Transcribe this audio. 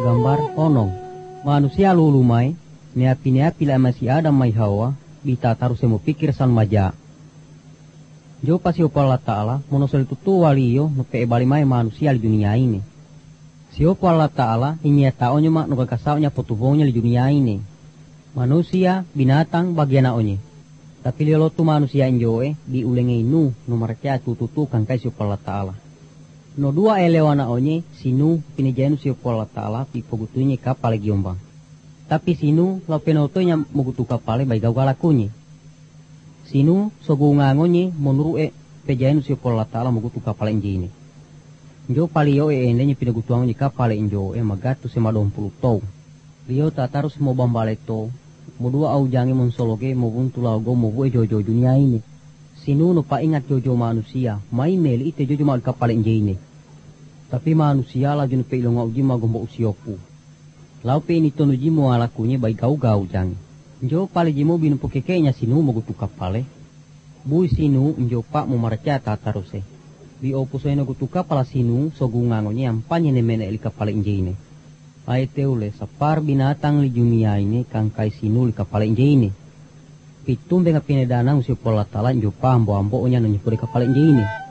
gambar onong. Manusia lulumai, neapi la masih ada mai Hawa, bita taruh semu pikir san maja. Jo pasi opo Allah Ta'ala, monosol tutu waliyo, nupe bali mai manusia di dunia ini. Si opo Allah Ta'ala, ini taonyo mak nuka kasaunya potubongnya di dunia ini. Manusia, binatang, bagian naonye. Tapi liolo tu manusia enjoy, diulengi nu, nomor kaya tututu kangkai si opo Allah Ta'ala. No dua elewa naonye, sinu, pinijenu si opo Allah Ta'ala, pipogutunye kapal giombang. Tapi sinu, lau penotonya mugutu kapal baik gau galakunye. Sinu sogungangonye monurue pejainu si opo Allah Ta'ala mugutu kapal enjini. Njo palio endenya pinagutuangonye kapal enjo magatu sema 20 tau. Lio tatarus mo bambale to. Modua au jange monsologe mo buntu laugo mo bue jojo dunia ini. Sinu no pa ingat jojo manusia, mai meli ite jojo mal kapal enjini. Tapi manusia la junu pe ilonga uji magombo usiopu. Lau pe ini tonu jimo alakunye baik gau jange. Njo pale jimo binu pokekenya sinu mogutu kapale. Bui sinu njo pak mo marca tataruse. Bi opuso eno gutu kapala sinu sogungangonye ampanye nemene ili kapale injine. Ai teule sapar binatang li dunia ini kangkai sinu li kapale injine. Pitumbe ngapine danang usia pola tala njo pa ambo-ambo onya nonyepuri kapale injine.